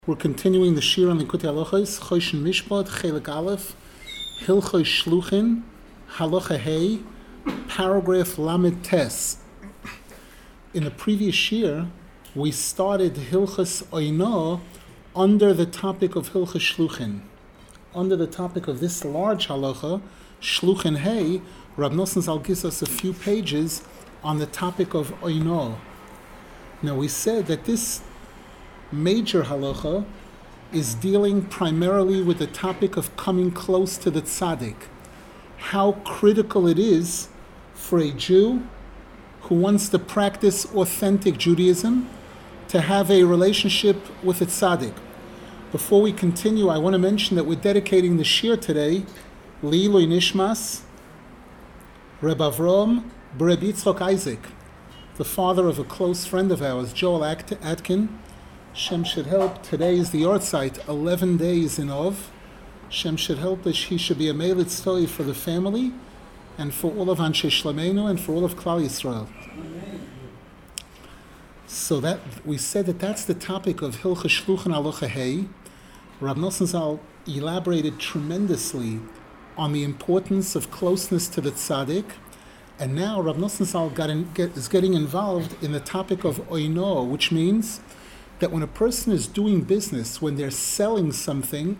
We're continuing the Shir on Likutei Halachos, Choshen Mishpat, Chelik Aleph, Hilchos Shluchin, Halacha Hey, paragraph Lamed Tes. In the previous Shir, we started Hilchos Oino under the topic of Hilchos Shluchin. Under the topic of this large halacha, Shluchin Hey, Rab Nosson Zal gives us a few pages on the topic of Oino. Now we said that this major halacha is dealing primarily with the topic of coming close to the tzaddik. How critical it is for a Jew who wants to practice authentic Judaism to have a relationship with a tzaddik. Before we continue, I want to mention that we're dedicating the shir today, Leilui Nishmas, Reb Avrom Reb Yitzchok Isaac, the father of a close friend of ours, Joel Atkin. Shem should help. Today is the yard site, 11 days in Ov. Shem should help that he should be a Meilit Tzoi for the family and for all of Anshe Shlamenu and for all of Klal Yisrael. So that we said that that's the topic of Hilchos Shluchin Halacha Hey. Rab Nosson Zal elaborated tremendously on the importance of closeness to the tzaddik, and now Rab Nosson Zal is getting involved in the topic of Oino, which means that when a person is doing business, when they're selling something,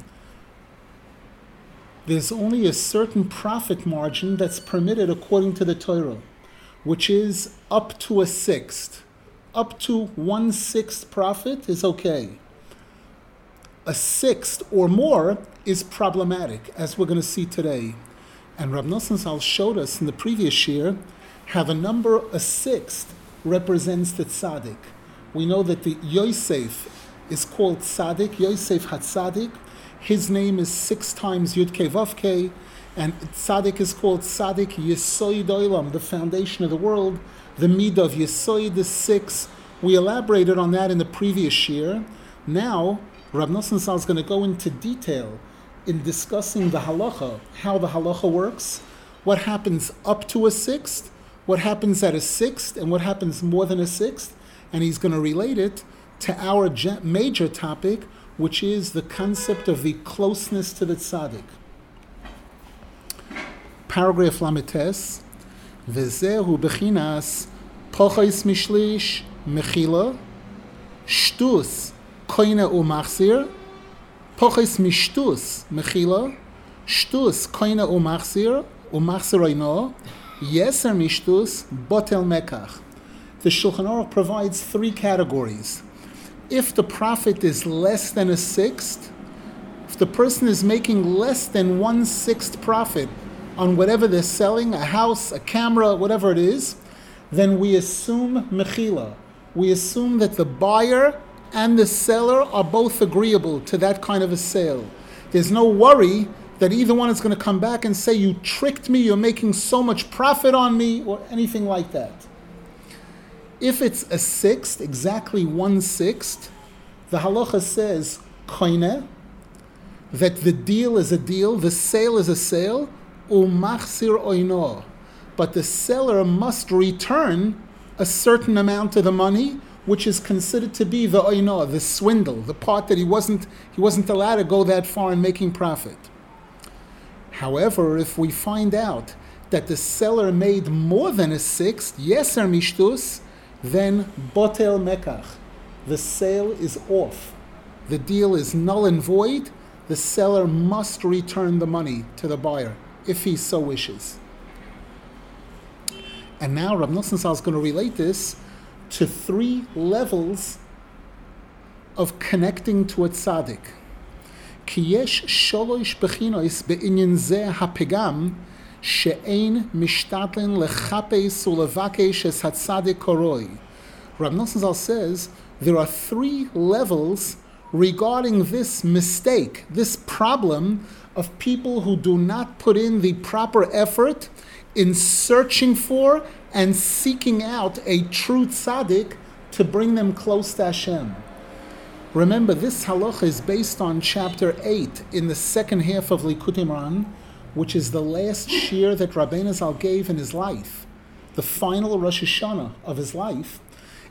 there's only a certain profit margin that's permitted according to the Torah, which is up to a sixth. Up to 1/6 profit is okay. A sixth or more is problematic, as we're going to see today. And Rab Nosson Zal showed us in the previous year how the number a sixth represents the tzaddik. We know that the Yosef is called Tzaddik, Yosef HaTzaddik. His name is 6 times Yud Kei Vav Kei, and Tzaddik is called Tzaddik Yesoid Olam, the foundation of the world. The Midah of Yesoid is 6. We elaborated on that in the previous year. Now, Rab Nosson Zal is going to go into detail in discussing the halacha, how the halacha works, what happens up to a sixth, what happens at a sixth, and what happens more than a sixth. And he's going to relate it to our major topic, which is the concept of the closeness to the tzaddik. Paragraph Lamed Tes, V'zehu bechinas pochos mishlish mechila, shtus koine umachzir, pochos mishtus mechila, shtus koine umachzir oino, yeser mishtus botel mekach. The Shulchan Aruch provides 3 categories. If the profit is less than a sixth, if the person is making less than 1/6 profit on whatever they're selling, a house, a camera, whatever it is, then we assume mechila. We assume that the buyer and the seller are both agreeable to that kind of a sale. There's no worry that either one is going to come back and say, you tricked me, you're making so much profit on me, or anything like that. If it's a sixth, exactly 1/6, the halacha says koine, that the deal is a deal, the sale is a sale, umachzir oino, but the seller must return a certain amount of the money, which is considered to be the oino, the swindle, the part that he wasn't allowed to go that far in making profit. However, if we find out that the seller made more than a sixth, yeser mishtus, then botel mekach, the sale is off. The deal is null and void. The seller must return the money to the buyer if he so wishes. And now Rab Nosson Zal is going to relate this to 3 levels of connecting to a tzaddik. Ki yesh sholosh bechinos be'inyan zeh hapegam she'ein mishtadlen lechapes ulevakesh es hatzadik koroi. Rab Nosson Zal says there are 3 levels regarding this mistake, this problem of people who do not put in the proper effort in searching for and seeking out a true tzaddik to bring them close to Hashem. Remember, this halacha is based on chapter 8 in the second half of Likutei Moharan, which is the last shir that Rabbeinu Zal gave in his life, the final Rosh Hashanah of his life.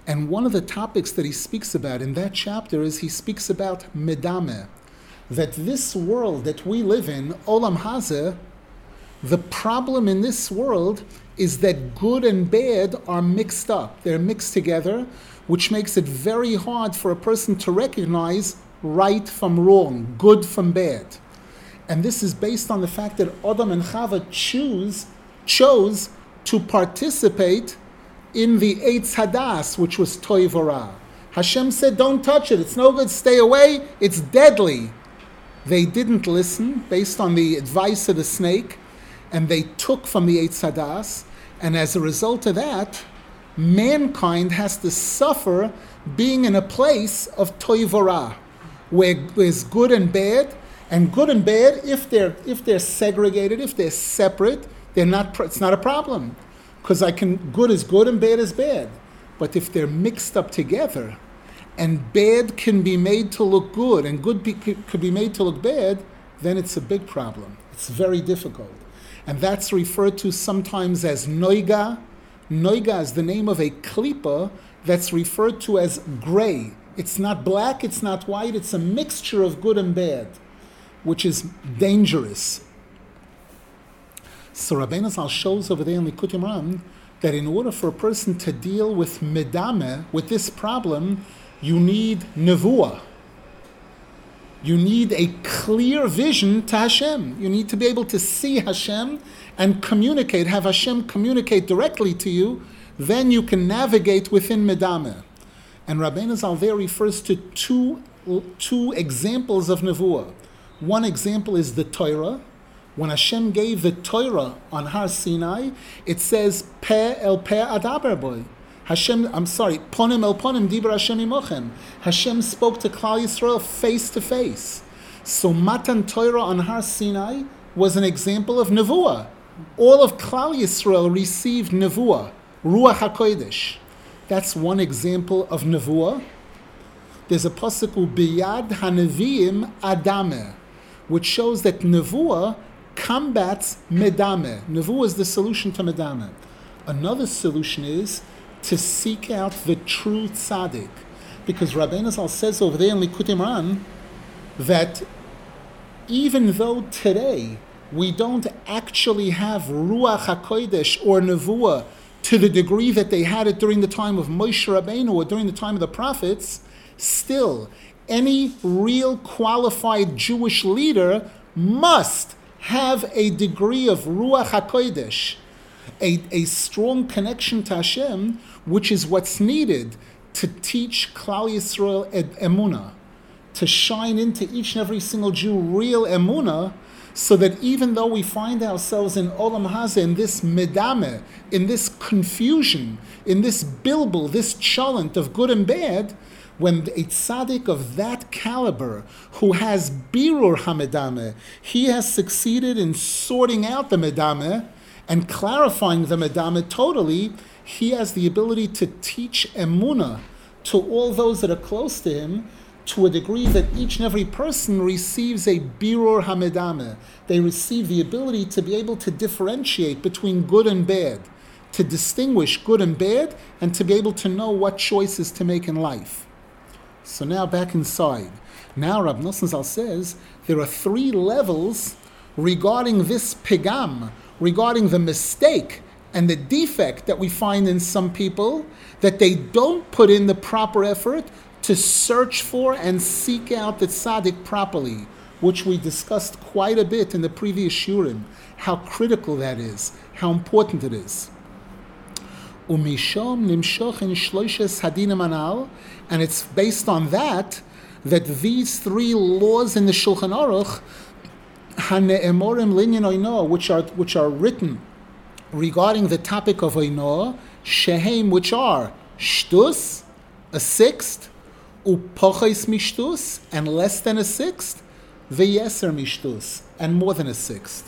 And one of the topics that he speaks about in that chapter is he speaks about medame, that this world that we live in, olam hazeh, the problem in this world is that good and bad are mixed up. They're mixed together, which makes it very hard for a person to recognize right from wrong, good from bad. And this is based on the fact that Adam and Chava chose to participate in the Eitz Hadas, which was Toiv Ra. Hashem said, don't touch it, it's no good, stay away, it's deadly. They didn't listen based on the advice of the snake, and they took from the Eitz Hadas, and as a result of that, mankind has to suffer being in a place of Toiv Ra, where there's good and bad, if they're segregated, if they're separate, it's not a problem. Because good is good and bad is bad. But if they're mixed up together, and bad can be made to look good, and good could be made to look bad, then it's a big problem. It's very difficult. And that's referred to sometimes as noiga. Noiga is the name of a klipa that's referred to as gray. It's not black, it's not white, it's a mixture of good and bad, which is dangerous. So Rabbeinu Zal shows over there in Likutei Moharan that in order for a person to deal with medame, with this problem, you need nevuah. You need a clear vision to Hashem. You need to be able to see Hashem and communicate, have Hashem communicate directly to you. Then you can navigate within medame. And Rabbeinu Zal there refers to two examples of nevuah. One example is the Torah. When Hashem gave the Torah on Har Sinai, it says, Peh el peh adaber boy. Ponim el ponim dibra Hashem imochem. Hashem spoke to Klal Yisrael face to face. So Matan Torah on Har Sinai was an example of nevuah. All of Klal Yisrael received nevuah, Ruach HaKodesh. That's one example of nevuah. There's a pasuk biyad haneviim adame, which shows that nevuah combats medame. Nevuah is the solution to medame. Another solution is to seek out the true tzaddik, because Rabbeinu Zal says over there in Likutei Moharan that even though today we don't actually have Ruach HaKodesh or nevuah to the degree that they had it during the time of Moshe Rabbeinu or during the time of the prophets, still, any real qualified Jewish leader must have a degree of Ruach HaKodesh, a strong connection to Hashem, which is what's needed to teach Klal Yisrael emunah, to shine into each and every single Jew real emunah, so that even though we find ourselves in olam hazeh, in this medame, in this confusion, in this bilbul, this chalent of good and bad, when a tzaddik of that caliber, who has birur hamedame, he has succeeded in sorting out the medame and clarifying the medame totally, he has the ability to teach emunah to all those that are close to him, to a degree that each and every person receives a birur hamedame. They receive the ability to be able to differentiate between good and bad, to distinguish good and bad, and to be able to know what choices to make in life. So now back inside. Now Rab Nosson Zal says there are 3 levels regarding this pigam, regarding the mistake and the defect that we find in some people, that they don't put in the proper effort to search for and seek out the tzaddik properly, which we discussed quite a bit in the previous shurim, how critical that is, how important it is. Umishom nimshoch in shloishes hadinim anal, and it's based on that these 3 laws in the Shulchan Aruch, hane'emorim linyan oino, which are written regarding the topic of oino, shehem, which are shtus, a sixth, upochais mishtus, and less than a sixth, veyeser mishtus, and more than a sixth.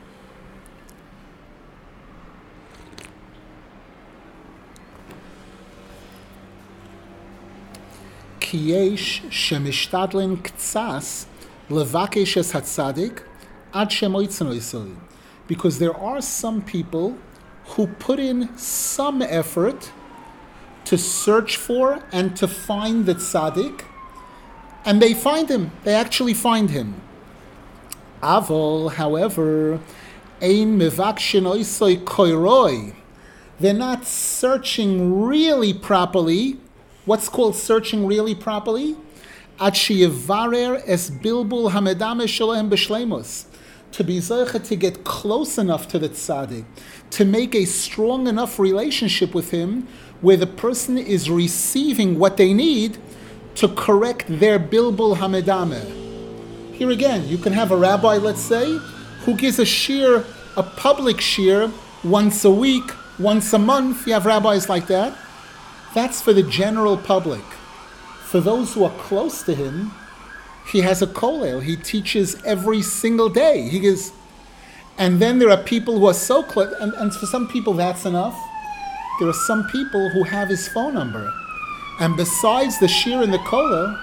Kiyesh shemishtadlin ktsas levakesh es hatzadik ad shemoitzeno yisoi. Because there are some people who put in some effort to search for and to find the tzaddik, and they find him. They actually find him. Avol, however, ein mevakshin oisoi koiroi. They're not searching really properly. What's called searching really properly? Ad sheyevarer es bilbul hamedame shalohem b'shleimus. To be zeicha, to get close enough to the tzaddik, to make a strong enough relationship with him where the person is receiving what they need to correct their bilbul hamedame. Here again, you can have a rabbi, let's say, who gives a shir, a public shir, once a week, once a month. You have rabbis like that. That's for the general public. For those who are close to him, he has a kollel. He teaches every single day. He gives, and then there are people who are so close, and for some people that's enough. There are some people who have his phone number. And besides the shir and the kollel,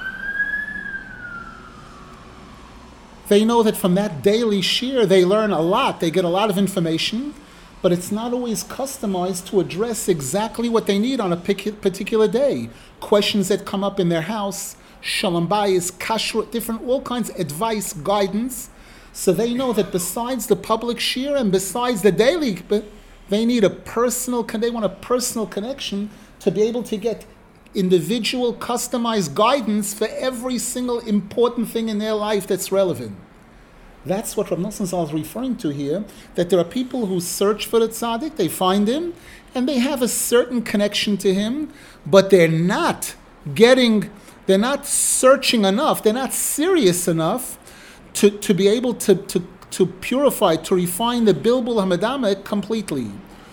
they know that from that daily shir, they learn a lot. They get a lot of information, but it's not always customized to address exactly what they need on a particular day. Questions that come up in their house, shalom bayis, kashrut, different, all kinds of advice, guidance. So they know that besides the public shir and besides the daily, they need they want a personal connection to be able to get individual, customized guidance for every single important thing in their life that's relevant. That's what Rav Nosson Zal is referring to here, that there are people who search for the tzaddik, they find him, and they have a certain connection to him, but they're not searching enough, they're not serious enough to be able to purify, to refine the bilbul hamadame completely.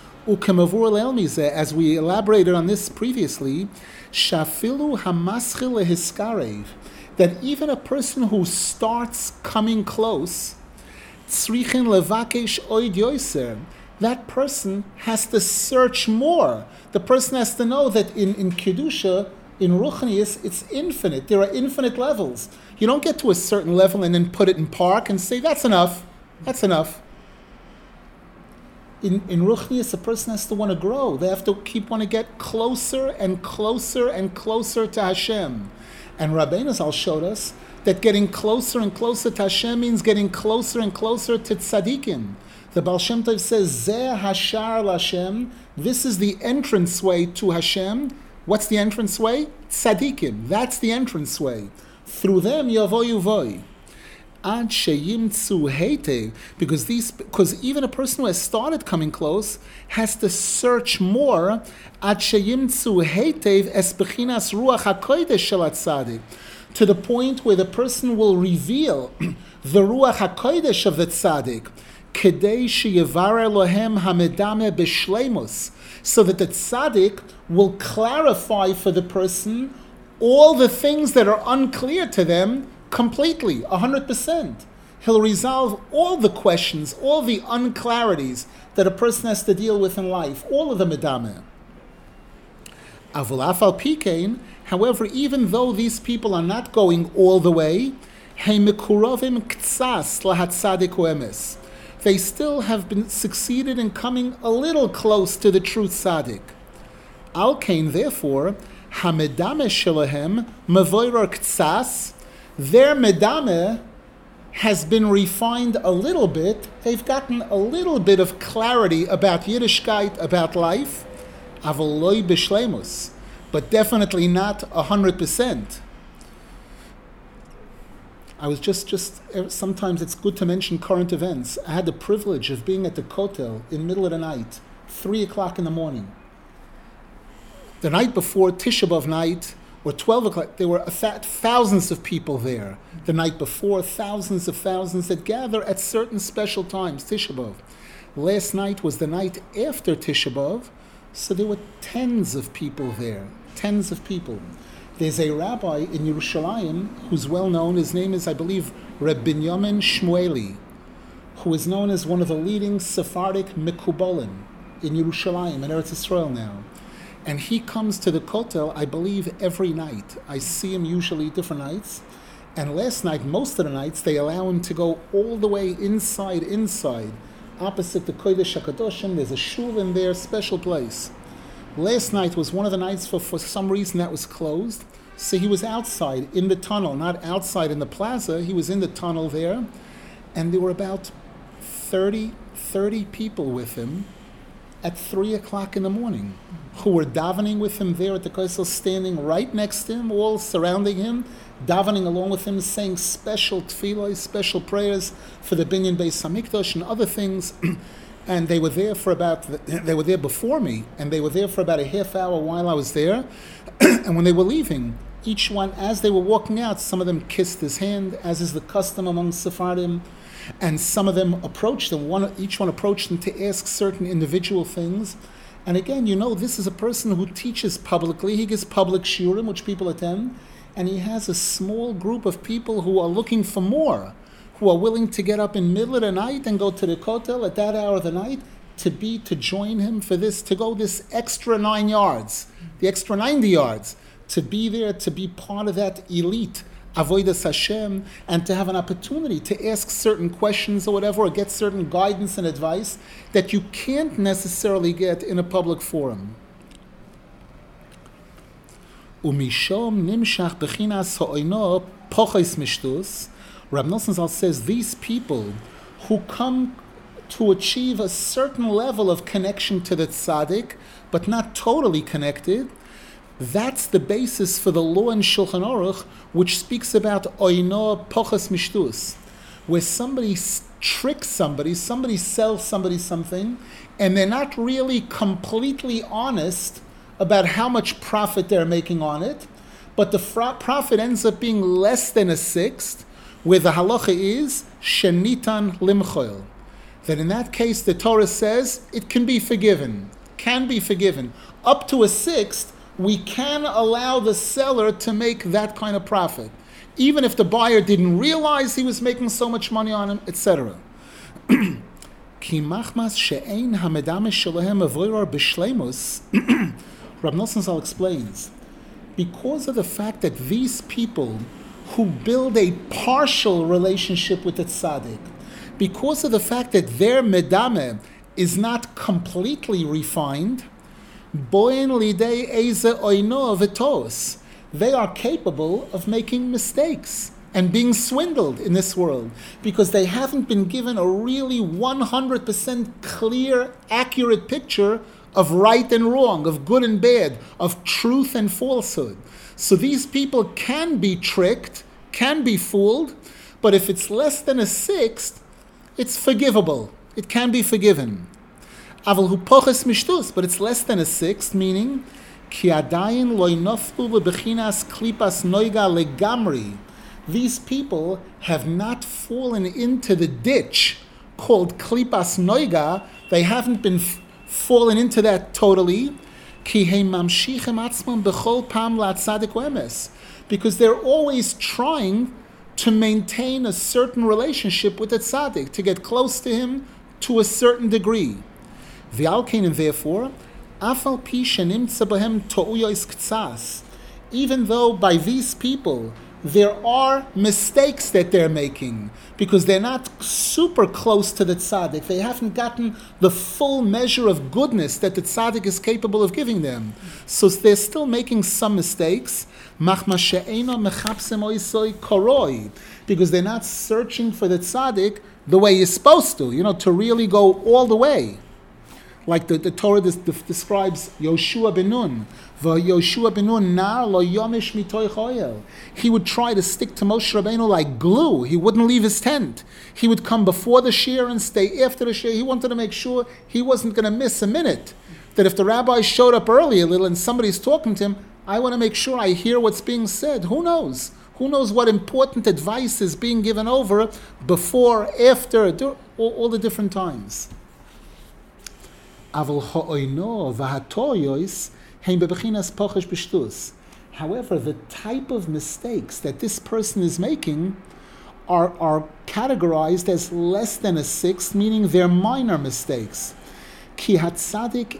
As we elaborated on this previously, shafilu hamaschil lehiskarev, that even a person who starts coming close, tzrichin levakesh oid yoser, that person has to search more. The person has to know that in Kedusha, in Ruchnius, it's infinite. There are infinite levels. You don't get to a certain level and then put it in park and say, that's enough. That's enough. In Ruchnius, a person has to want to grow. They have to want to get closer and closer and closer to Hashem. And Rabbeinu Zal showed us that getting closer and closer to Hashem means getting closer and closer to tzaddikim. The Baal Shem Tov says, Zeh hashar l'Hashem, this is the entranceway to Hashem. What's the entranceway? Tzaddikim. That's the entranceway. Through them, yavo yuvoi. Ad sheyimtzu heitev, because even a person who has started coming close has to search more. Ad sheyimtzu heitev es bechinas ruach hakodesh shel hatzadik, to the point where the person will reveal the ruach hakodesh of the tzaddik, kedei sheyevarer lohem hamedame b'shleimus, so that the tzaddik will clarify for the person all the things that are unclear to them completely, 100%. He'll resolve all the questions, all the unclarities that a person has to deal with in life, all of the medameh. Avul afal pikein, however, even though these people are not going all the way, heimekurovim ktsas lahatzadik emes, they still have been succeeded in coming a little close to the true tzaddik. Al kain, therefore, hamedameh shelahem mavoirar ktsas, their medameh has been refined a little bit. They've gotten a little bit of clarity about Yiddishkeit, about life, aval loy b'shleimus, but definitely not 100%. I was just sometimes it's good to mention current events. I had the privilege of being at the Kotel in the middle of the night, 3 o'clock in the morning. The night before Tisha B'Av night, or 12 o'clock, there were thousands of people there. The night before, thousands that gather at certain special times, Tisha B'Av. Last night was the night after Tisha B'Av, so there were tens of people there, tens of people. There's a rabbi in Yerushalayim who's well known. His name is, I believe, Reb Binyamin Shmueli, who is known as one of the leading Sephardic Mekubalim in Yerushalayim, in Eretz Yisrael now. And he comes to the Kotel, I believe, every night. I see him usually different nights. And last night, most of the nights, they allow him to go all the way inside, opposite the Kodesh HaKadoshim. There's a shul in there, special place. Last night was one of the nights for some reason that was closed. So he was outside in the tunnel, not outside in the plaza. He was in the tunnel there. And there were about 30 people with him at 3 o'clock in the morning who were davening with him there at the Kosel, standing right next to him, all surrounding him, davening along with him, saying special tefillah, special prayers for the Binyan Beis Hamikdash and other things. And they were there they were there before me, and they were there for about a half hour while I was there. And when they were leaving, each one, as they were walking out, some of them kissed his hand, as is the custom among Sephardim, and some of them approached him. Each one approached him to ask certain individual things. And again, this is a person who teaches publicly. He gives public shiurim, which people attend, and he has a small group of people who are looking for more, who are willing to get up in the middle of the night and go to the kotel at that hour of the night to join him for this, to go this extra 9 yards, the extra 90 yards, to be there, to be part of that elite Avodas Hashem, and to have an opportunity to ask certain questions or whatever, or get certain guidance and advice that you can't necessarily get in a public forum. Umishom nimshach bechinas ha'oino pochos mishtus. Rab Nosson Zal says these people who come to achieve a certain level of connection to the tzaddik, but not totally connected, that's the basis for the law in Shulchan Aruch, which speaks about oino pochos mishtus, where somebody tricks somebody sells somebody something, and they're not really completely honest about how much profit they're making on it, but the profit ends up being less than a sixth, where the halacha is shenitan limchoil. That in that case, the Torah says it can be forgiven. Up to a sixth, we can allow the seller to make that kind of profit, even if the buyer didn't realize he was making so much money on him, etc. Ki machmas she'ein hamedamesh shelahem avoiror b'shleimus. Rab Nosson Zal explains, because of the fact that these people who build a partial relationship with the tzaddik, because of the fact that their medame is not completely refined, boin lidei eze oino v'tos, they are capable of making mistakes and being swindled in this world because they haven't been given a really 100% clear, accurate picture of right and wrong, of good and bad, of truth and falsehood. So these people can be tricked, can be fooled, but if it's less than a sixth, it's forgivable. It can be forgiven. Aval hu poches mishtus, but it's less than a sixth, meaning ki adayin lo noflu bechinas klipas noiga legamri. These people have not fallen into the ditch called klipas noiga. They haven't been fallen into that totally. Ki he mamshichem atzmam bechol pam latzadik emes, because they're always trying to maintain a certain relationship with the tzaddik, to get close to him to a certain degree. V'alkein, and therefore, afal pi shenimtza bahem to'uyos ktsas, even though by these people there are mistakes that they're making, because they're not super close to the tzaddik, they haven't gotten the full measure of goodness that the tzaddik is capable of giving them. So they're still making some mistakes, because they're not searching for the tzaddik the way you're supposed to really go all the way. Like the Torah describes Yoshua ben Nun. Yoshua ben Nun nar lo yomish mitoy choyel. He would try to stick to Moshe Rabbeinu like glue. He wouldn't leave his tent. He would come before the shir and stay after the shir. He wanted to make sure he wasn't going to miss a minute. That if the rabbi showed up early a little and somebody's talking to him, I want to make sure I hear what's being said. Who knows? Who knows what important advice is being given over before, after, all the different times. However, the type of mistakes that this person is making are categorized as less than a sixth, meaning they're minor mistakes. Because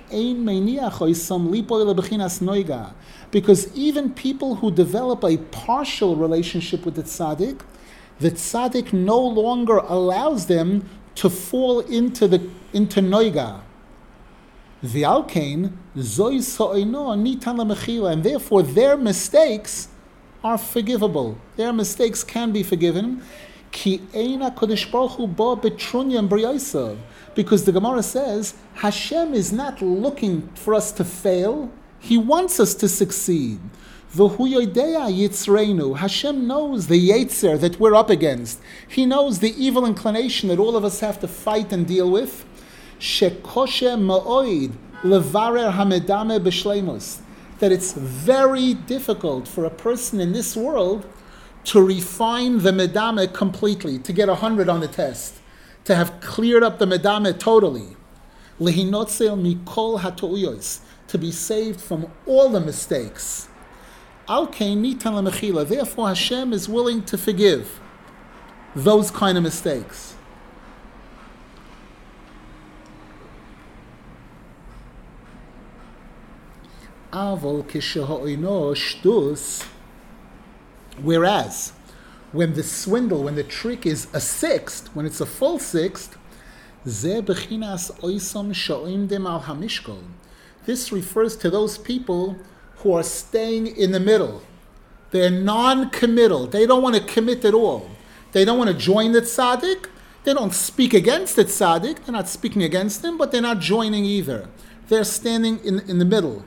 even people who develop a partial relationship with the tzaddik no longer allows them to fall into noiga. V'alkein zois ha'oino nitan lemechila, and therefore their mistakes are forgivable. Their mistakes can be forgiven. Ki eina kodesh baruch hu ba betrunya b'riyaisav, because the Gemara says Hashem is not looking for us to fail; He wants us to succeed. V'hu yodeya yitzreinu. Hashem knows the yetzer that we're up against. He knows the evil inclination that all of us have to fight and deal with. Shekoshe ma'oid levarer hamedame b'shleimus. That it's very difficult for a person in this world to refine the medame completely, to get 100 on the test, to have cleared up the medame totally. Lehinotzel mikol hatouyos, to be saved from all the mistakes. Alkein nitan lemechila. Therefore, Hashem is willing to forgive those kind of mistakes. Whereas, when the swindle, when the trick is a sixth, when it's a full sixth, this refers to those people who are staying in the middle. They're non-committal. They don't want to commit at all. They don't want to join the tzaddik. They don't speak against the tzaddik. They're not speaking against him, but they're not joining either. They're standing in the middle.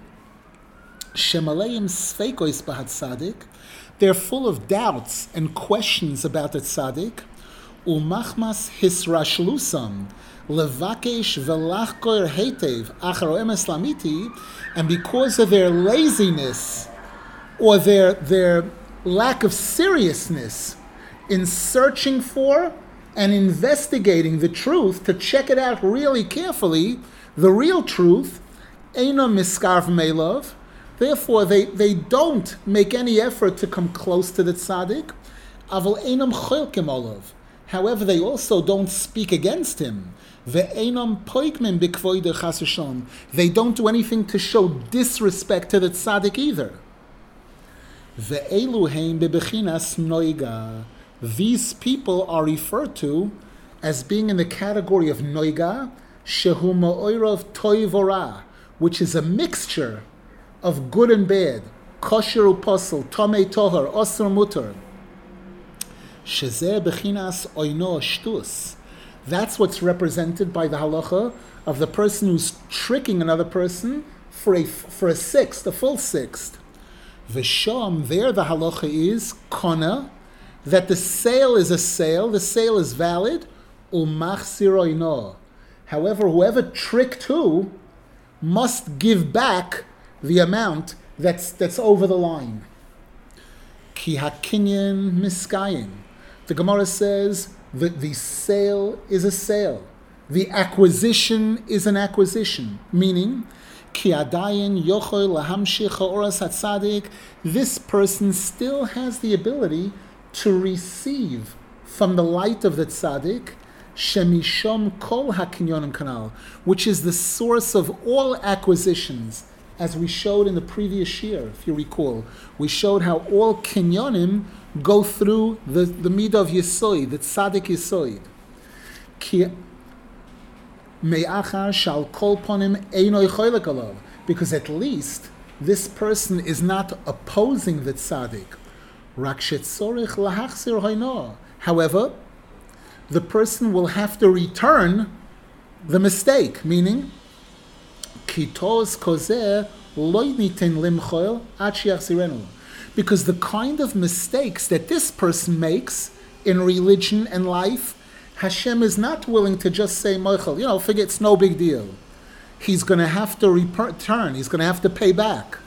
They're full of doubts and questions about the tzaddik. Umachmas hisrashlusam levakesh velachkoir hetev achar emes lamiti, and because of their laziness or their lack of seriousness in searching for and investigating the truth, to check it out really carefully, the real truth, eino miskarv meilov. Therefore, they don't make any effort to come close to the tzaddik. Aval einam cholkim olav. However, they also don't speak against him. Ve'einam poikmin b'kvoide chas v'shalom. They don't do anything to show disrespect to the tzaddik either. Ve'elu heim bebechinas noiga. These people are referred to as being in the category of noiga, shehu ma'oirav toiv ora, which is a mixture of good and bad, kosher uposel, tomei tohar, osir mutar. Shezeh bechinas oino shtus. That's what's represented by the halacha of the person who's tricking another person for a sixth, a full sixth. V'sham, there the halacha is kona, that the sale is a sale, the sale is valid, umachzir oino. However, whoever tricked who must give back the amount that's over the line. Ki hakinyan miskayin. The Gemara says that the sale is a sale. The acquisition is an acquisition. Meaning, ki adayin yochol lahamshich ha'oras hatzadik. This person still has the ability to receive from the light of the tzaddik, shemishom kol hakinyonim kanal, which is the source of all acquisitions. As we showed in the previous year, if you recall, we showed how all kinyonim go through the midah of Yesoid, the tzaddik Yesoid. Ki me'achar shal kol ponim einoi choylek alav, because at least this person is not opposing the tzaddik. Rak shetzorich lahachzir hoino. However, the person will have to return the mistake, meaning kitos kozer loy niten limchoil ad sheyachzirenu. Because the kind of mistakes that this person makes in religion and life, Hashem is not willing to just say, Moichel, forget, it's no big deal. He's going to have to return. He's going to have to pay back.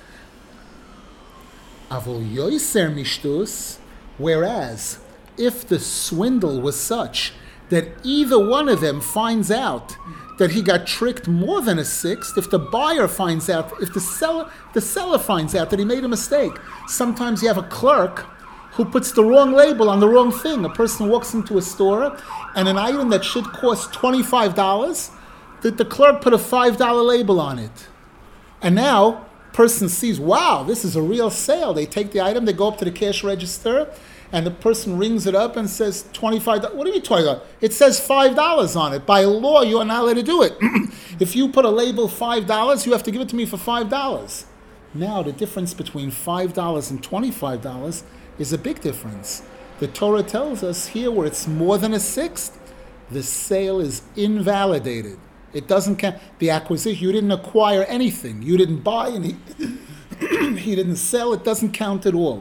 Avol yoiser mishtus, whereas if the swindle was such that either one of them finds out that he got tricked more than a sixth, if the buyer finds out, if the seller finds out that he made a mistake. Sometimes you have a clerk who puts the wrong label on the wrong thing. A person walks into a store and an item that should cost $25, that the clerk put a $5 label on it. And now, person sees, wow, this is a real sale. They take the item, they go up to the cash register, and the person rings it up and says $25. What are you talking about? It says $5 on it. By law, you are not allowed to do it. If you put a label $5, you have to give it to me for $5. Now, the difference between $5 and $25 is a big difference. The Torah tells us here where it's more than a sixth, the sale is invalidated. It doesn't count. The acquisition, you didn't acquire anything. You didn't buy any. He didn't sell. It doesn't count at all.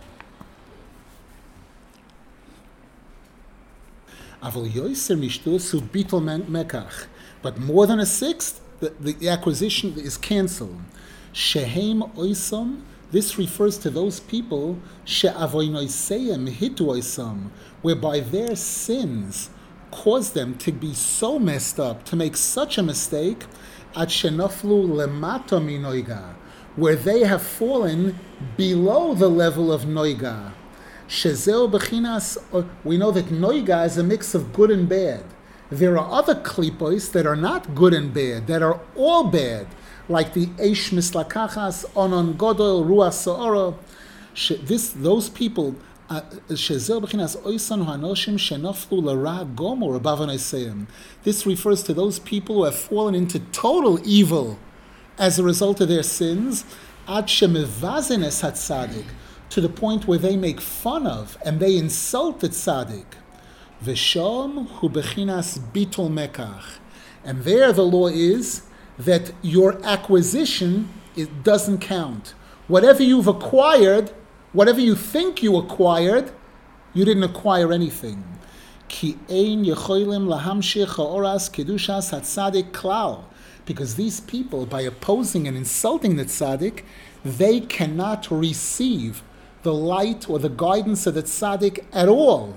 But more than a sixth, the acquisition is cancelled. Shehem oisam. This refers to those people she'avoinoiseim hitu oisam, whereby their sins caused them to be so messed up, to make such a mistake, at shenaflu lemata minoiga, where they have fallen below the level of noiga. Shezeo bechinas. We know that noiga is a mix of good and bad. There are other klipos that are not good and bad, that are all bad, like the eish mislakachas, onon godol, ruach sa'ora. Those people, this refers to those people who have fallen into total evil as a result of their sins, to the point where they make fun of and they insult the tzaddik. And there the law is that your acquisition, it doesn't count. Whatever you've acquired, whatever you think you acquired, you didn't acquire anything. Because these people, by opposing and insulting the tzaddik, they cannot receive the light or the guidance of the tzaddik at all.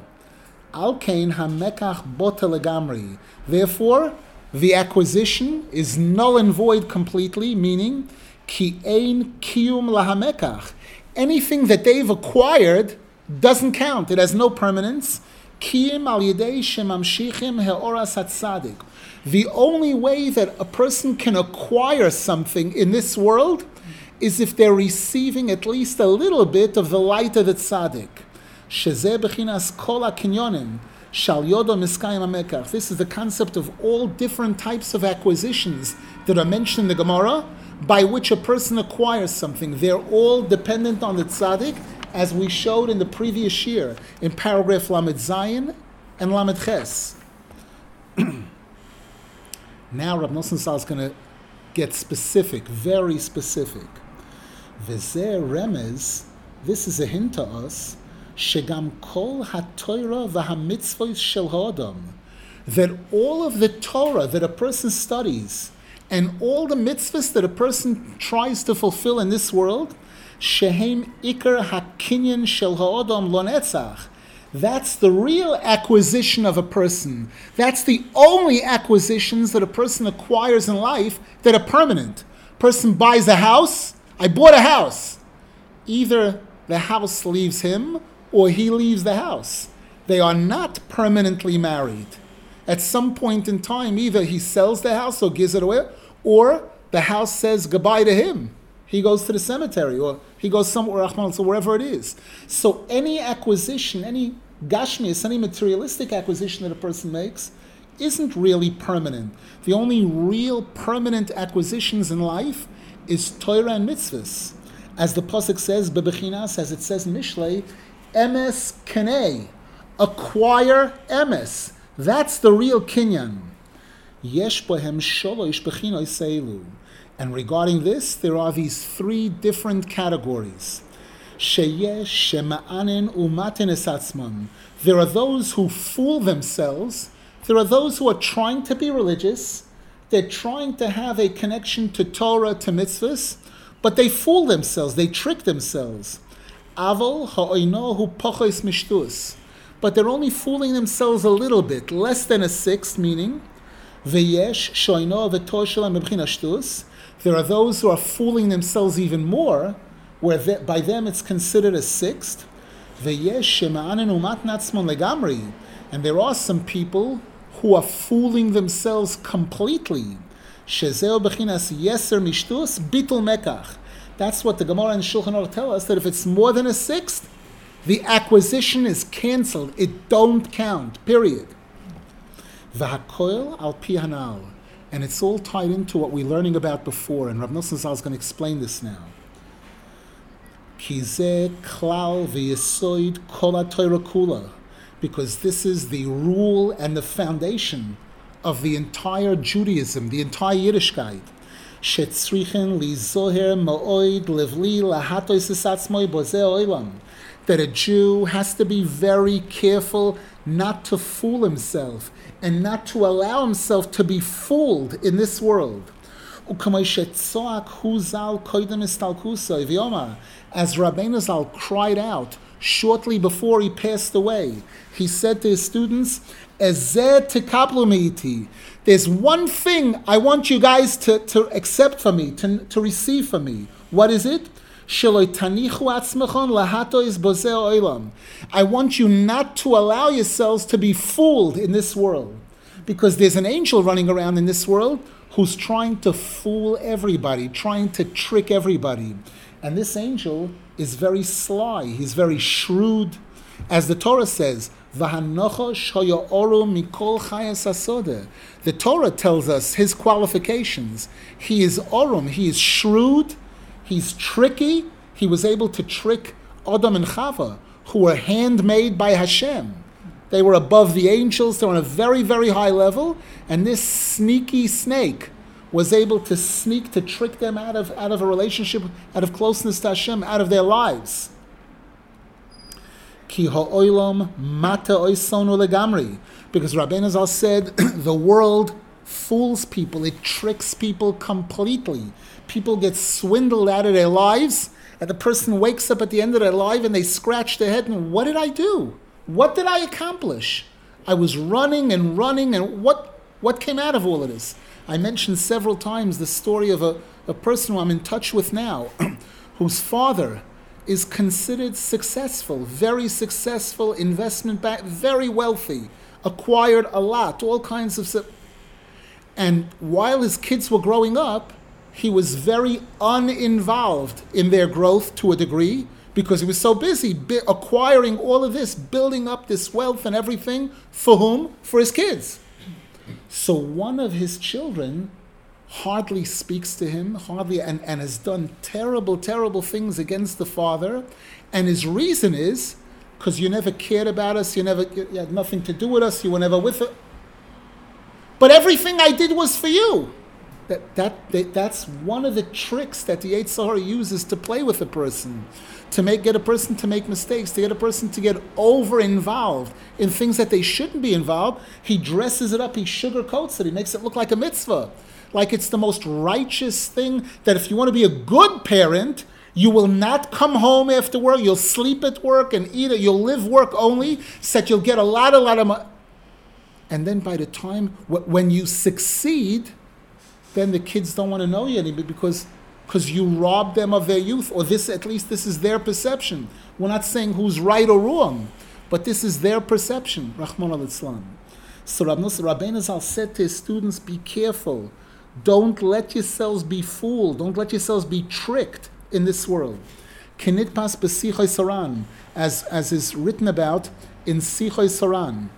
Therefore, the acquisition is null and void completely, meaning ki ein kiyum lahamekach. Anything that they've acquired doesn't count. It has no permanence. Kiyim al yedei shemamshichim he'oras hatzadik. The only way that a person can acquire something in this world is if they're receiving at least a little bit of the light of the tzaddik. Shezeh bechinas kol hakinyonim shal yodo miskayim hamekach. This is the concept of all different types of acquisitions that are mentioned in the Gemara, by which a person acquires something. They're all dependent on the tzaddik, as we showed in the previous year, in paragraph Lamed Zayin and Lamed Ches. Now Rab Nosson Zal is going to get specific, very specific. V'zeh remez, this is a hint to us, shegam kol ha-Torah v'ha-mitzvot shel ha'adam, that all of the Torah that a person studies and all the mitzvahs that a person tries to fulfill in this world, shehem ikar ha-kinyan shel ha'adam lo netzach, that's the real acquisition of a person. That's the only acquisitions that a person acquires in life that are permanent. Person buys a house. I bought a house. Either the house leaves him or he leaves the house. They are not permanently married. At some point in time, either he sells the house or gives it away, or the house says goodbye to him. He goes to the cemetery, or he goes somewhere, so wherever it is. So any acquisition, any gashmias, any materialistic acquisition that a person makes, isn't really permanent. The only real permanent acquisitions in life is Torah and mitzvahs. As the pasuk says, bebechinas, as it says in Mishlei, emes kenei, acquire emes. That's the real kinyan. Yesh bohem sholosh bechinoi seilu. And regarding this, there are these three different categories. Sheyesh, shema'anin, umatin esatzman. There are those who fool themselves. There are those who are trying to be religious. They're trying to have a connection to Torah, to mitzvahs, but they fool themselves. They trick themselves. Avol ha'oinohu pochos mishtus. But they're only fooling themselves a little bit, less than a sixth, meaning veyesh shoino v'toshelam b'bchina shtus. There are those who are fooling themselves even more, where by them it's considered a sixth. And there are some people who are fooling themselves completely. That's what the Gemara and Shulchan Aruch tell us, that if it's more than a sixth, The acquisition is canceled. It don't count, period. V'hakoil al pi hanal. And it's all tied into what we're learning about before, and Rav Nosson Zal is going to explain this now. Ki zeh klal v'yesoid kol haTorah kula. Because this is the rule and the foundation of the entire Judaism, the entire Yiddishkeit. Shetzrichen li zoher ma'oid levli lahatois esatzmoi bozeh oilam. That a Jew has to be very careful not to fool himself and not to allow himself to be fooled in this world. As Rabbeinu Zal cried out shortly before he passed away, he said to his students, there's one thing I want you guys to accept from me, to receive from me. What is it? I want you not to allow yourselves to be fooled in this world. Because there's an angel running around in this world who's trying to fool everybody, trying to trick everybody. And this angel is very sly, he's very shrewd. As the Torah says, the Torah tells us his qualifications. He is orum, he is shrewd, he's tricky. He was able to trick Adam and Chava, who were handmade by Hashem. They were above the angels, they were on a very, very high level, and this sneaky snake was able to sneak, to trick them out of a relationship, out of closeness to Hashem, out of their lives. Ki ha'olam mata oisonu legamri. Because Rabbeinu Zal said, the world fools people, it tricks people completely. People get swindled out of their lives, and the person wakes up at the end of their life and they scratch their head and, what did I do? What did I accomplish? I was running, and what came out of all of this? I mentioned several times the story of a person who I'm in touch with now, whose father is considered successful, very successful, investment bank, very wealthy, acquired a lot, all kinds of stuff. And while his kids were growing up, he was very uninvolved in their growth to a degree, because he was so busy acquiring all of this, building up this wealth and everything. For whom? For his kids. So one of his children hardly speaks to him, and has done terrible, terrible things against the father. And his reason is, because you never cared about us, you had nothing to do with us, you were never with us. But everything I did was for you. That's one of the tricks that the Yetzer Hara uses to play with a person, to get a person to make mistakes, to get a person to get over-involved in things that they shouldn't be involved. He dresses it up, he sugarcoats it, he makes it look like a mitzvah, like it's the most righteous thing, that if you want to be a good parent, you will not come home after work, you'll sleep at work and eat it, you'll live work only, so that you'll get a lot of money. And then by the time, when you succeed, then the kids don't want to know you anymore because you robbed them of their youth, or at least this is their perception. We're not saying who's right or wrong, but this is their perception. Rahman al-Islam. So Rabbeinu Zal said to his students, be careful. Don't let yourselves be fooled. Don't let yourselves be tricked in this world. Kinitpas b'sichoi saran, as is written about in Sichoi Saran.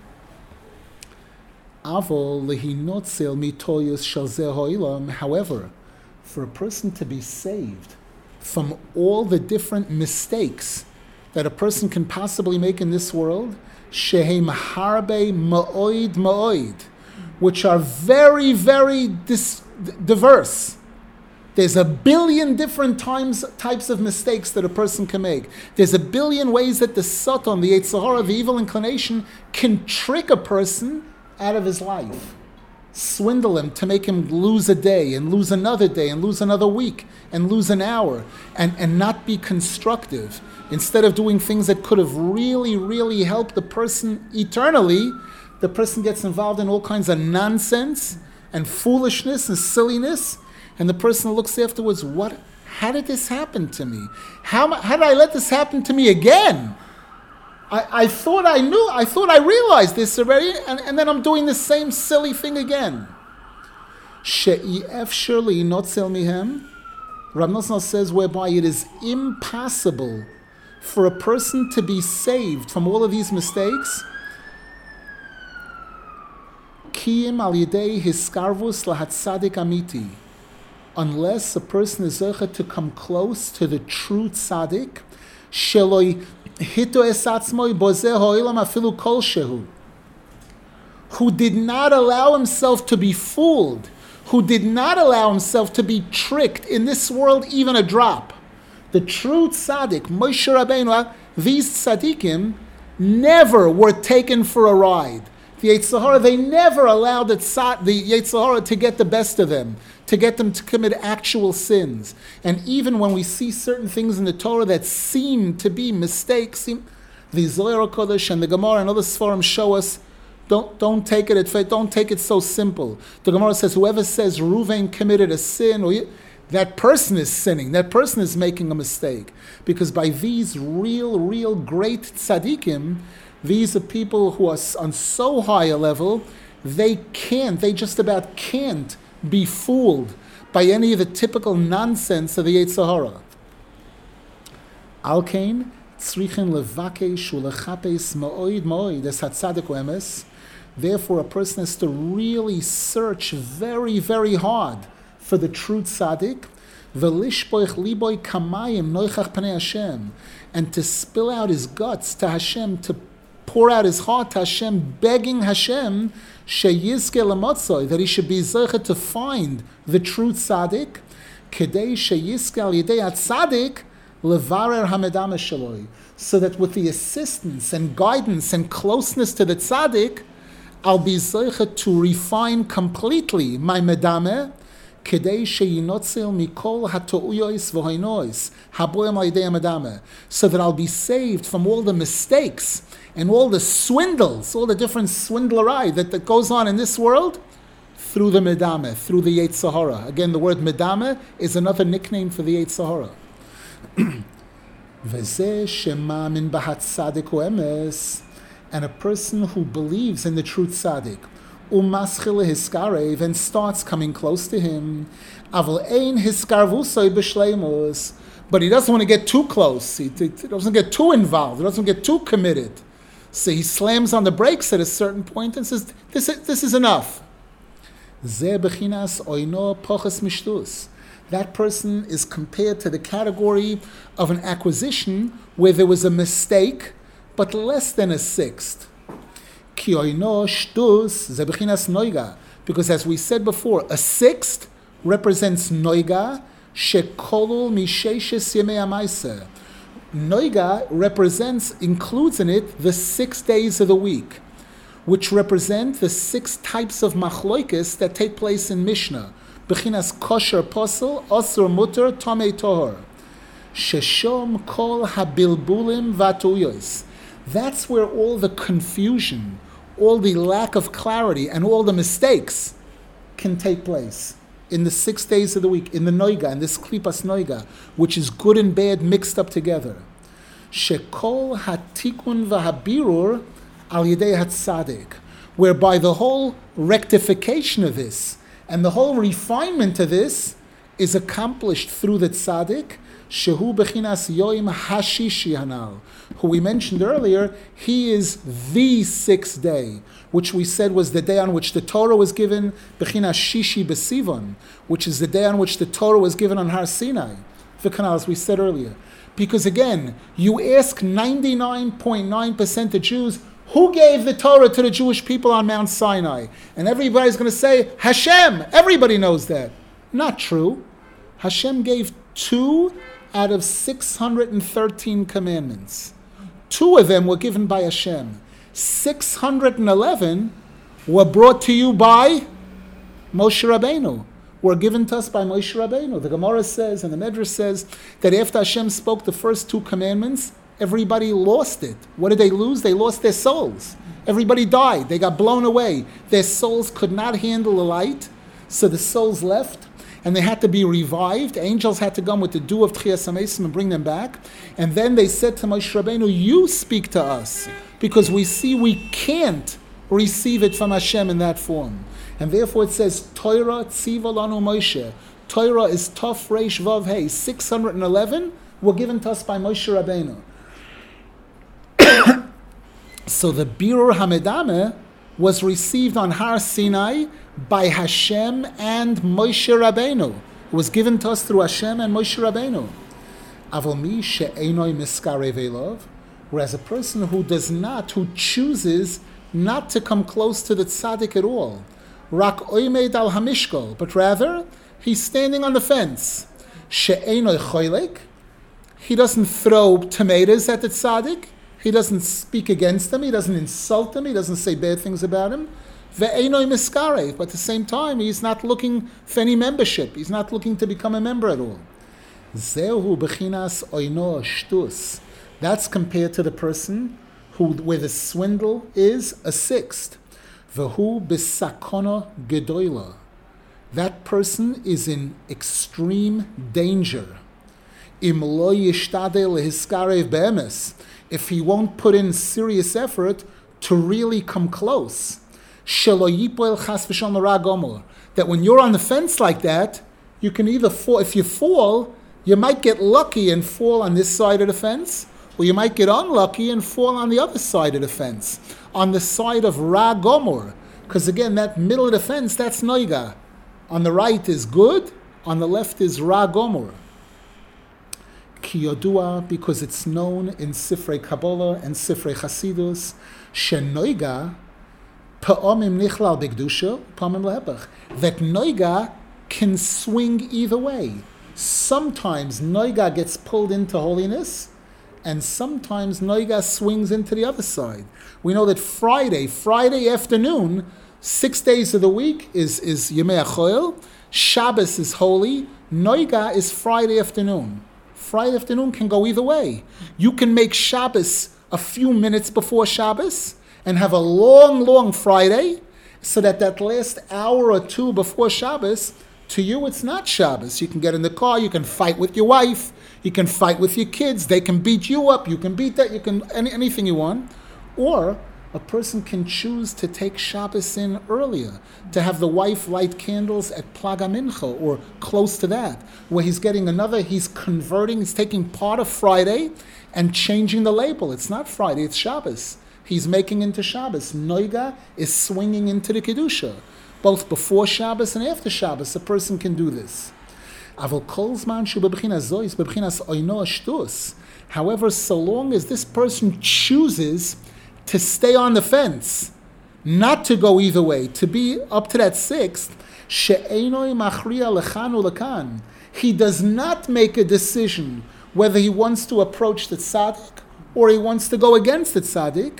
However, for a person to be saved from all the different mistakes that a person can possibly make in this world, shehem harbe ma'oid ma'oid, which are very, very diverse. There's a billion different types of mistakes that a person can make. There's a billion ways that the Satan, the Yetzer Hara, the evil inclination, can trick a person out of his life, swindle him to make him lose a day and lose another day and lose another week and lose an hour and not be constructive. Instead of doing things that could have really, really helped the person eternally, the person gets involved in all kinds of nonsense and foolishness and silliness, and the person looks afterwards, how did this happen to me? How did I let this happen to me again? I thought I knew, I thought I realized this already, and then I'm doing the same silly thing again. She'ef surely not sell mihem. Rav Nosson says, whereby it is impossible for a person to be saved from all of these mistakes, Kiyim al yedei hiskarvus lahat tzadik amiti, unless a person is zeichet to come close to the true tzaddik, sheloi hito es atzmoi bozeh ha'olam afilu kol shehu, who did not allow himself to be fooled, who did not allow himself to be tricked in this world even a drop. The true tzaddik, Moshe Rabbeinu, these tzaddikim never were taken for a ride. The Yetzer Hara, they never allowed the Yetzer Hara to get the best of them, to get them to commit actual sins. And even when we see certain things in the Torah that seem to be mistakes, the Zohar Kodesh and the Gemara and other Sforim show us, don't take it so simple. The Gemara says, whoever says Reuven committed a sin, that person is sinning. That person is making a mistake. Because by these real great tzaddikim, these are people who are on so high a level, they just about can't be fooled by any of the typical nonsense of the Yetzer Hara. Al kain, tzrichen levakesh ulechapes ma'oid ma'oid es hatzadik u'emes. Therefore, a person has to really search very, very hard for the true tzaddik, v'lishpoich liboy kamayim noichach panei Hashem, and to spill out his guts to Hashem, to pour out his heart to Hashem, begging Hashem sheyizke l'motzoi, that he should be zeichet to find the true tzaddik, kedei sheyizke al yedei hatzadik levarer hamedama shaloi, so that with the assistance and guidance and closeness to the tzaddik, I'll be zeichet to refine completely my medame, kedei sheyinotzel mikol hato'uyos v'hoinois haboyam al yedei medame, so that I'll be saved from all the mistakes and all the swindles, all the different swindlery that goes on in this world, through the medame, through the Yetzer Hara. Again, the word medame is another nickname for the Yetzer Hara. V'zeh shema min b'hat tzadik u'emes, and a person who believes in the true tzaddik, umaschil hiskarev, and starts coming close to him, aval ein hiskarvusoi b'shleimus, but he doesn't want to get too close, he doesn't get too involved, he doesn't get too committed. So he slams on the brakes at a certain point and says, this is enough. Zeh bechinas oino poches mishtus. That person is compared to the category of an acquisition where there was a mistake, but less than a sixth. Ki oino shtus zeh bechinas noiga. Because as we said before, a sixth represents noiga, shekolul misheshes yemei amaisa. Noiga includes in it the 6 days of the week, which represent the 6 types of machloikis that take place in Mishnah. Bechinas kosher posel, osur muter, tomei tohor. Sheshom kol habilbulim vatuyos. That's where all the confusion, all the lack of clarity, and all the mistakes can take place. In the 6 days of the week, in the noiga, in this klipas noiga, which is good and bad mixed up together. Shekol hatikun v'habirur al yedei hatzadik, whereby the whole rectification of this and the whole refinement of this is accomplished through the tzaddik, shehu bechinas yoim hashishi hanal, who we mentioned earlier, he is the 6th day, which we said was the day on which the Torah was given, bechinas shishi besivon, which is the day on which the Torah was given on Har Sinai, v'kanal, as we said earlier. Because again, you ask 99.9% of Jews, who gave the Torah to the Jewish people on Mount Sinai? And everybody's going to say, Hashem. Everybody knows that. Not true. Hashem gave 2 out of 613 commandments. 2 of them were given by Hashem. 611 were brought to you by Moshe Rabbeinu, were given to us by Moshe Rabbeinu. The Gemara says, and the Medrash says, that after Hashem spoke the first 2 commandments, everybody lost it. What did they lose? They lost their souls. Everybody died. They got blown away. Their souls could not handle the light, so the souls left, and they had to be revived. Angels had to come with the dew of Tchias HaMesim and bring them back. And then they said to Moshe Rabbeinu, you speak to us, because we see we can't receive it from Hashem in that form. And therefore it says, Torah tziva lanu Moshe. Torah is Tov Reish Vav Hey. 611 were given to us by Moshe Rabbeinu. So the Birur Hamedame was received on Har Sinai by Hashem and Moshe Rabbeinu. It was given to us through Hashem and Moshe Rabbeinu. Avol mi she'enoi miskarev elov, whereas a person who chooses not to come close to the tzaddik at all, rak oimed al hamishkol, but rather he's standing on the fence. She'enoi choylek, he doesn't throw tomatoes at the tzaddik, he doesn't speak against him, he doesn't insult him, he doesn't say bad things about him. Ve'enoi miskarev, but at the same time he's not looking for any membership, he's not looking to become a member at all. Zehu bechinas oino shtus. That's compared to the person where the swindle is a sixth. Vehu bisakona gedoila. That person is in extreme danger. Im lo yishtadel lehiskarev be'emes. If he won't put in serious effort to really come close. Shelo yipol chas v'shon l'ra gomor. That when you're on the fence like that, you can either fall. If you fall, you might get lucky and fall on this side of the fence, or you might get unlucky and fall on the other side of the fence, on the side of Ra Gomor. Because again, that middle of the fence, that's Noiga. On the right is good, on the left is Ra Gomor. Ki Yodua, because it's known in Sifrei Kabbalah and Sifrei Chasidus, Shenoiga, Pa'omim Nichlal B'Gdusha, Pa'omim Lehepach, that Noiga can swing either way. Sometimes Noiga gets pulled into holiness, and sometimes Noiga swings into the other side. We know that Friday afternoon, 6 days of the week is Yemei HaChoel, Shabbos is holy, Noiga is Friday afternoon. Friday afternoon can go either way. You can make Shabbos a few minutes before Shabbos and have a long Friday, so that last hour or two before Shabbos, to you, it's not Shabbos. You can get in the car, you can fight with your wife, you can fight with your kids, they can beat you up, you can beat that, you can, anything you want. Or a person can choose to take Shabbos in earlier, to have the wife light candles at Plaga Mincha, or close to that, where he's converting, he's taking part of Friday and changing the label. It's not Friday, it's Shabbos. He's making into Shabbos. Noiga is swinging into the Kedusha. Both before Shabbos and after Shabbos, a person can do this. However, so long as this person chooses to stay on the fence, not to go either way, to be up to that sixth, he does not make a decision whether he wants to approach the tzaddik or he wants to go against the tzaddik.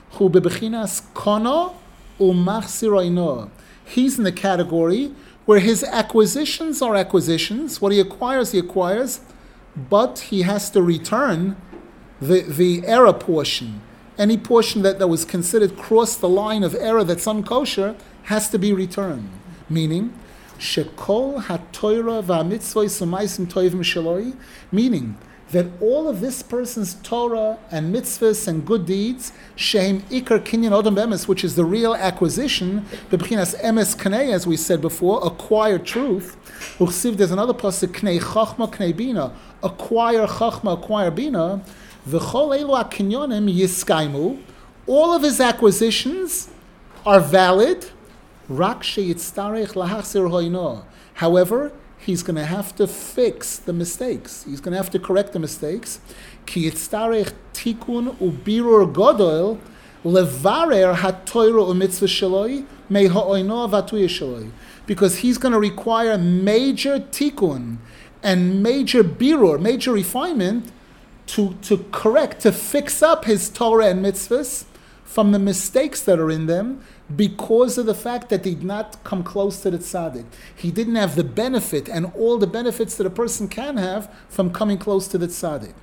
He's in the category where his acquisitions are acquisitions. What he acquires, but he has to return the error portion. Any portion that was considered crossed the line of error that's unkosher has to be returned. Meaning, shekol ha'toira va'mitzvah sumaysim toivim shaloi, meaning that all of this person's Torah and mitzvahs and good deeds, shehem ikar kinyan odom be'emes, which is the real acquisition, b'bchinas emes knei, as we said before, acquire truth. Uchsiv, there's another pasuk, knei chachma knei bina, acquire chachma, acquire bina. V'chol elu hakinyonim yiskaimu, all of his acquisitions are valid. Rak sheyitztarech lahachzir hoino. However, he's going to have to fix the mistakes. He's going to have to correct the mistakes. Ki yitztarech tikun ubirur godol levarer hatoira u'mitzvah shaloi mei ha'oino v'atuya shaloi. Because he's going to require major tikun and major birur, major refinement to correct, to fix up his Torah and mitzvahs from the mistakes that are in them, because of the fact that he did not come close to the tzaddik. He didn't have the benefit and all the benefits that a person can have from coming close to the tzaddik.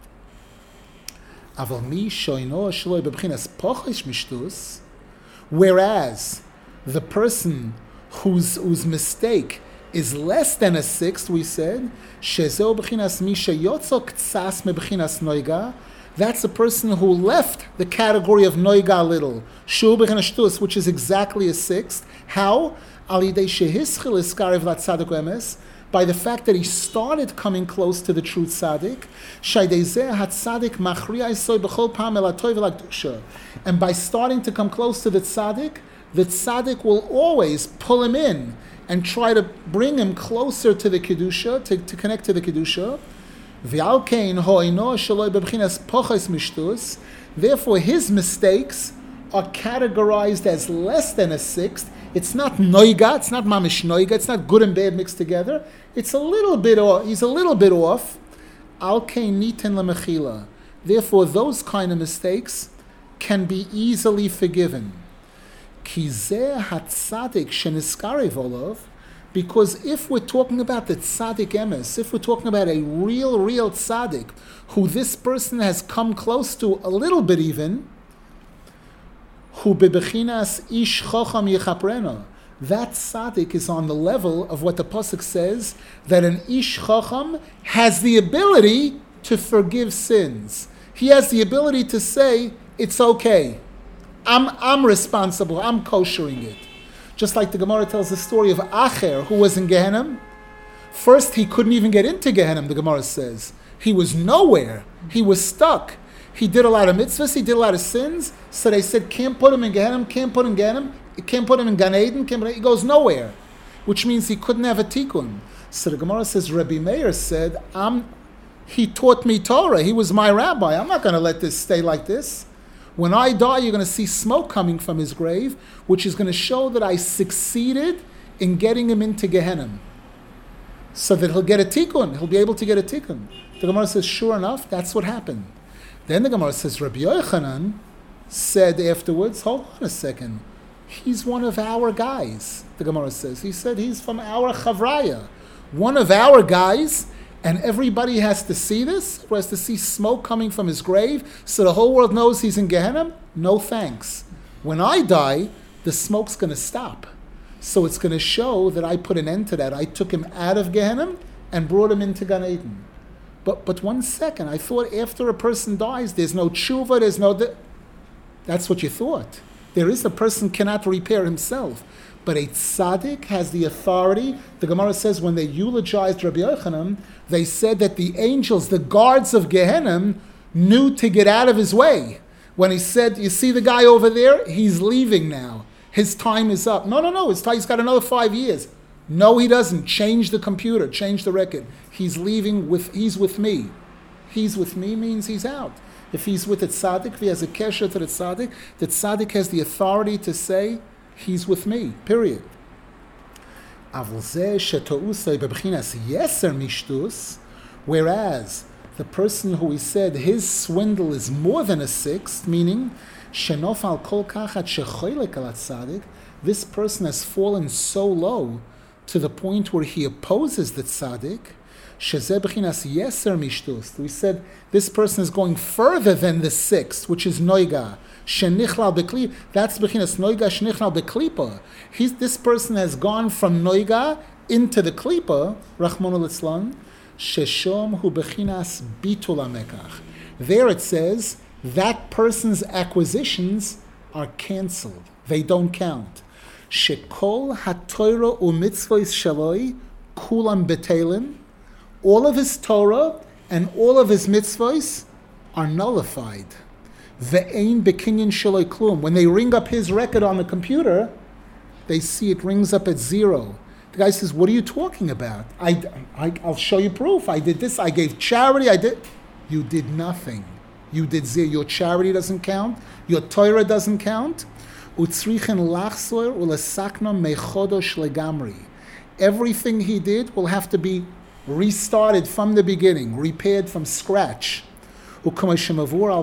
Whereas the person whose mistake is less than a sixth, we said, that's a person who left the category of noiga little, which is exactly a sixth. How? by the fact that he started coming close to the true tzaddik. And by starting to come close to the tzaddik will always pull him in and try to bring him closer to the kedusha, to connect to the kedusha. Therefore, his mistakes are categorized as less than a sixth. It's not noiga, it's not mamish noiga, it's not good and bad mixed together. It's a little bit off. He's a little bit off. Al kein niten lemechila. Therefore, those kind of mistakes can be easily forgiven. Ki zeh hatzadik sheniskarev olav. Because if we're talking about the tzaddik emes, if we're talking about a real tzaddik, who this person has come close to a little bit even, hu bebechinas ish chocham yechaprena, that tzaddik is on the level of what the pasuk says, that an ish chocham has the ability to forgive sins. He has the ability to say, it's okay. I'm responsible. I'm koshering it. Just like the Gemara tells the story of Acher, who was in Gehenna. First, he couldn't even get into Gehenna, the Gemara says. He was nowhere. He was stuck. He did a lot of mitzvahs, he did a lot of sins, so they said, can't put him in Gehenna, can't put him in Gehenna, can't put him in Gan Eden, he goes nowhere, which means he couldn't have a tikkun. So the Gemara says, Rabbi Meir said, he taught me Torah, he was my rabbi, I'm not going to let this stay like this. When I die, you're going to see smoke coming from his grave, which is going to show that I succeeded in getting him into Gehenna. So that he'll get a tikkun, he'll be able to get a tikkun. The Gemara says, sure enough, that's what happened. Then the Gemara says, Rabbi Yochanan said afterwards, hold on a second, he's one of our guys, the Gemara says. He said he's from our chavraya, one of our guys, and everybody has to see this, or has to see smoke coming from his grave, so the whole world knows he's in Gehenna? No thanks. When I die, the smoke's going to stop. So it's going to show that I put an end to that. I took him out of Gehenna and brought him into Gan Eden. But 1 second, I thought after a person dies, there's no tshuva, there's no... That's what you thought. There is a person cannot repair himself. But a tzaddik has the authority. The Gemara says when they eulogized Rabbi Yochanan, they said that the angels, the guards of Gehenna, knew to get out of his way. When he said, you see the guy over there? He's leaving now. His time is up. No, he's got another 5 years. No, he doesn't. Change the computer, change the record. He's leaving he's with me. He's with me means he's out. If he's with a tzaddik, if he has a kesher to the tzaddik has the authority to say, he's with me, period. Whereas the person who we said his swindle is more than a sixth, meaning this person has fallen so low to the point where he opposes the tzaddik. We said this person is going further than the sixth, which is noiga. That's bechinas noiga shnichlal beklipa. This person has gone from noiga into the klipa. Rachmana litzlan. Sheshom hu bechinas bitul hamekach. There it says that person's acquisitions are cancelled. They don't count. Shekol haTorah u'mitzvos shaloi kulam betelim. All of his Torah and all of his mitzvos are nullified. Ve'ein bekinyan shaloi klum. When they ring up his record on the computer, they see it rings up at 0. The guy says, what are you talking about? I'll show you proof. I did this. I gave charity. You did nothing. You did 0. Your charity doesn't count. Your Torah doesn't count. Everything he did will have to be restarted from the beginning, repaired from scratch. As is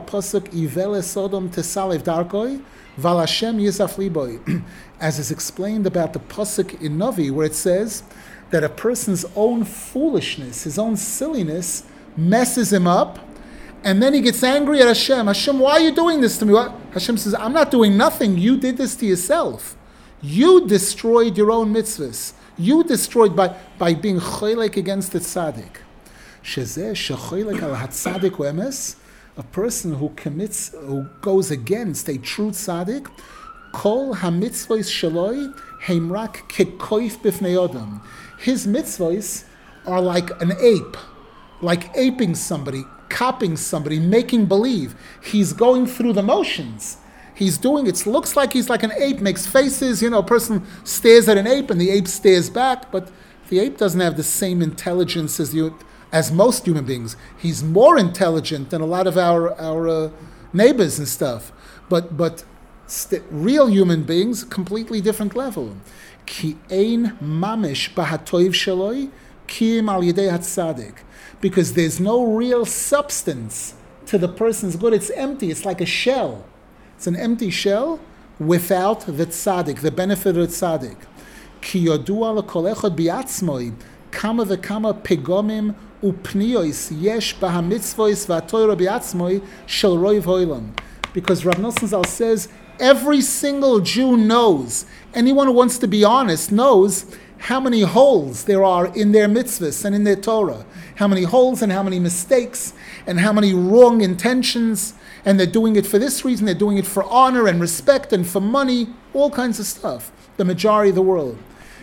explained about the pasuk in Navi, where it says that a person's own foolishness, his own silliness, messes him up, and then he gets angry at Hashem. Hashem, why are you doing this to me? Hashem says, I'm not doing nothing. You did this to yourself. You destroyed your own mitzvahs. You destroyed by being choylek against the tzaddik. Shezeh shechoylek al hatzadik u'emes, a person who goes against a true tzaddik, kol hamitzvos shaloi heimrak kekoif b'fnei odam. His mitzvos are like an ape, like aping somebody, copying somebody, making believe. He's going through the motions. He's doing it. Looks like he's like an ape, makes faces. A person stares at an ape and the ape stares back, but the ape doesn't have the same intelligence as most human beings. He's more intelligent than a lot of our neighbors and stuff. But real human beings, completely different level. Ki ein mamish bahatoiv shaloi kim al yedei hatzadik. Because there's no real substance to the person's good. It's empty. It's like a shell. It's an empty shell without the tzaddik, the benefit of the tzaddik. Ki yodua lekol echad biatzmoi kama vekama pegomim upniois yesh bahamitzvois v'atoira biatzmoi shel roiv hoilam. Because Rav Nosson Zal says every single Jew knows, anyone who wants to be honest knows how many holes there are in their mitzvahs and in their Torah. How many holes and how many mistakes and how many wrong intentions. And they're doing it for this reason, they're doing it for honor and respect and for money, all kinds of stuff. The majority of the world.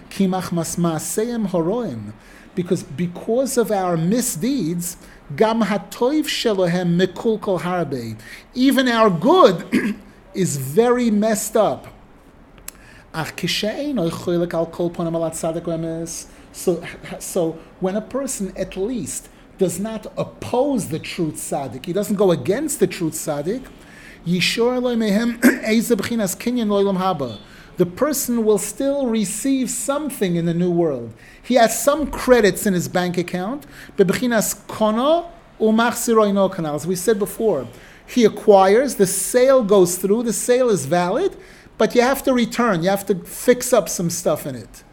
Because of our misdeeds, gam hatoiv shelohem mikul kol harbe. Even our good is very messed up. So when a person at least does not oppose the truth tzaddik, he doesn't go against the truth tzaddik, the person will still receive something in the new world. He has some credits in his bank account. As we said before, he acquires, the sale goes through, the sale is valid, but you have to return, you have to fix up some stuff in it.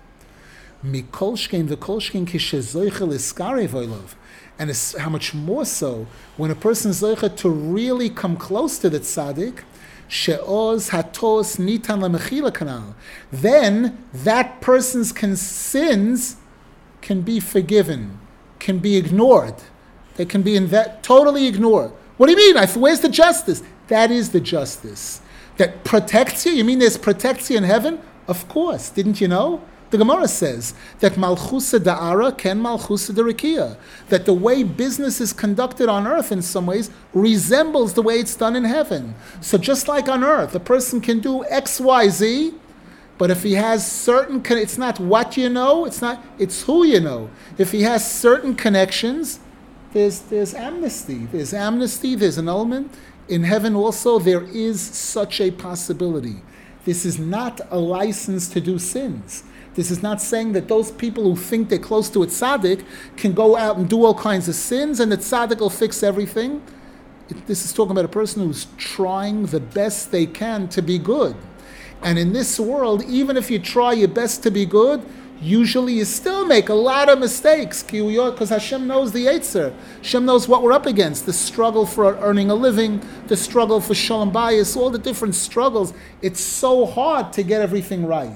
And it's how much more so when a person is zoicha to really come close to the tzaddik, she'oz hatos nitan lemechila kanal, then that person's sins can be forgiven, can be ignored. They can be totally ignored. What do you mean? Where's the justice? That is the justice. That protects you? You mean there's protects you in heaven? Of course. Didn't you know? The Gemara says that malchusa da'ara ken malchusa da'rikia, that the way business is conducted on earth in some ways resembles the way it's done in heaven. So just like on earth, a person can do X, Y, Z, but if he has certain, it's not what you know, it's who you know. If he has certain connections, there's amnesty. There's amnesty, there's annulment. In heaven also, there is such a possibility. This is not a license to do sins. This is not saying that those people who think they're close to a tzaddik can go out and do all kinds of sins and the tzaddik will fix everything. This is talking about a person who's trying the best they can to be good. And in this world, even if you try your best to be good, usually you still make a lot of mistakes because Hashem knows the Yetzer. Hashem knows what we're up against. The struggle for earning a living, the struggle for shalom bayis, all the different struggles. It's so hard to get everything right.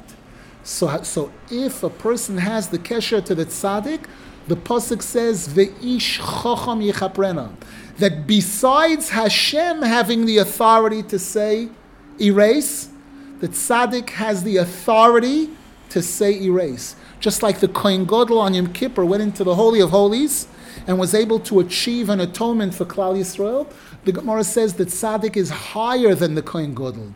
So if a person has the kesher to the tzaddik, the pasuk says, "Ve'ish chacham yichaprena," that besides Hashem having the authority to say erase, the tzaddik has the authority to say erase. Just like the Kohen Gadol on Yom Kippur went into the Holy of Holies and was able to achieve an atonement for Klal Yisrael, the Gemara says that tzaddik is higher than the Kohen Gadol.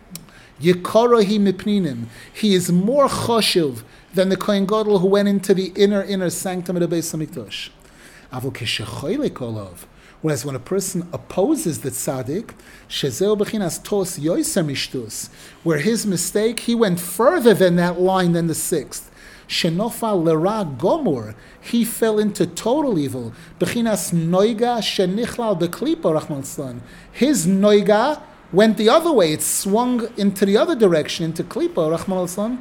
Yekarahi mipninim. He is more choshev than the Kohen Gadol who went into the inner sanctum of the Beis Hamikdash. Avol keshechoylek olav. Whereas when a person opposes the tzaddik, shezeu bechinas tos yoiser mishtus, where his mistake, he went further than that line than the sixth. Shenofal lera gomor, he fell into total evil. Bechinas noiga shenichlal beklipa rachman tzlan. His noiga went the other way. It swung into the other direction, into klipa rachman tzlan.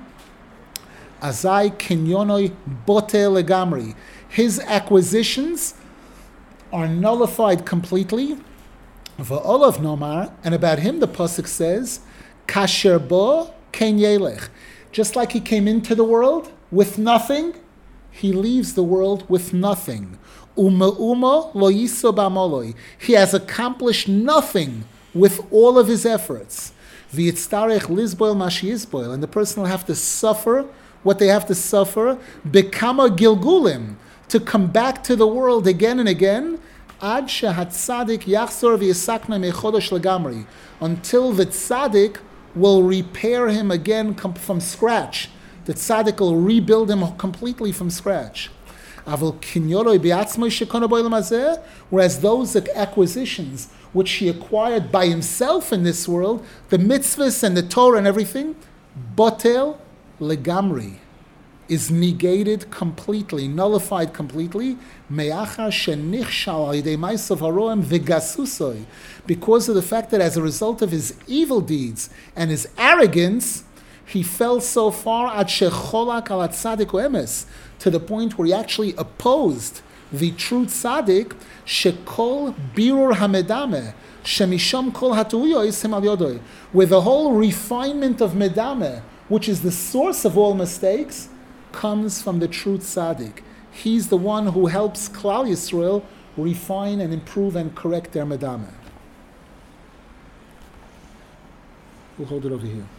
Azai kinyonoi bote legamri. His acquisitions are nullified completely. V'olav nomar, and about him the pasuk says, kasher bo ken yelech. Just like he came into the world with nothing, he leaves the world with nothing. Uma lo yiso ba'moloi. He has accomplished nothing with all of his efforts. V'yitztarech lizboil mashi yizboil, and the person will have to suffer what they have to suffer. Bekama gilgulim, to come back to the world again and again, ad shehatzadik yachzor v'yisakna mechodosh legamri, until the tzaddik will repair him again from scratch. The tzaddik will rebuild him completely from scratch. Whereas those acquisitions which he acquired by himself in this world, the mitzvahs and the Torah and everything, botel legamri, is negated completely, nullified completely, because of the fact that as a result of his evil deeds and his arrogance, he fell so far to the point where he actually opposed the true tzaddik, shekol birur hamedame, shemisham kol hatuyo isim al yodoi, where the whole refinement of medame, which is the source of all mistakes, comes from the true tzaddik. He's the one who helps Klal Yisrael refine and improve and correct their medame. We'll hold it over here.